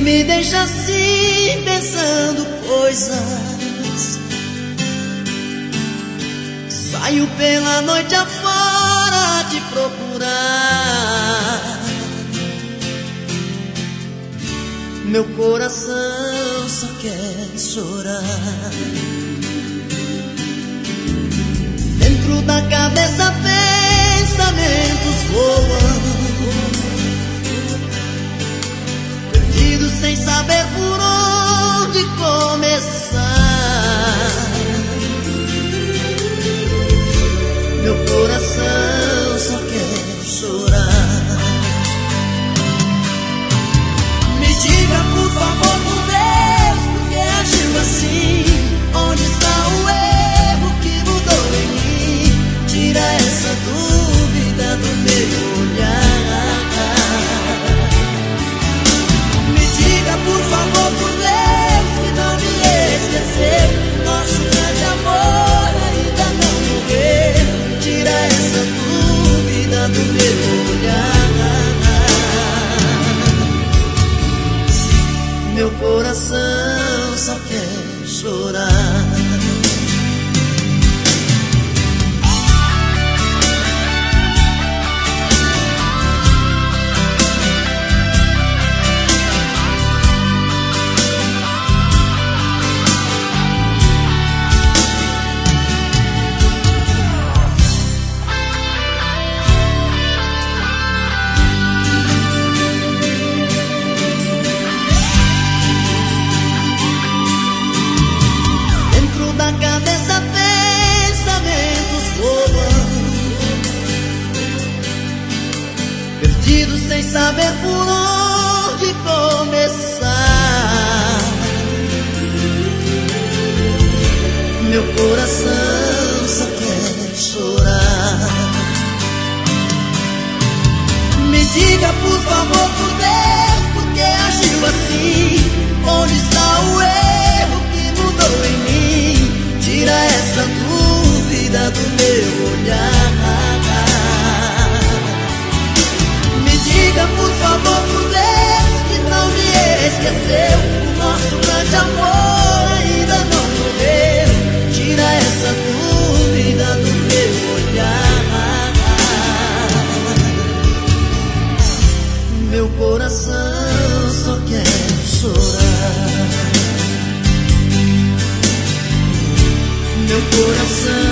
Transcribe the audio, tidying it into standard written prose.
me deixa assim pensando coisas. Saio pela noite afora te procurar. Meu coração só quer chorar. Dentro da cabeça pensamentos voam, perdido sem saber por onde começar. Meu coração só quer chorar. Me diga por favor, por Deus, por que agiu assim? Onde está o erro que mudou em mim? Tira essa dúvida do meu olhar. Me diga por favor, por Deus, que não me esqueceu. Nosso grande amor ainda não morreu. Tira essa dúvida do meu olhar. Meu coração só quer chorar. Cabeça pensamentos voam, perdido sem saber por onde começar. Meu coração só quer chorar. Me diga por favor, por Deus, por que agiu assim? Onde está o erro que mudou em mim? Tira essa dúvida do meu olhar. Me diga por favor, por Deus, que não me esqueceu. O nosso grande amor ainda não morreu. Tira essa dúvida do meu olhar. Meu coração só quer chorar. Meu coração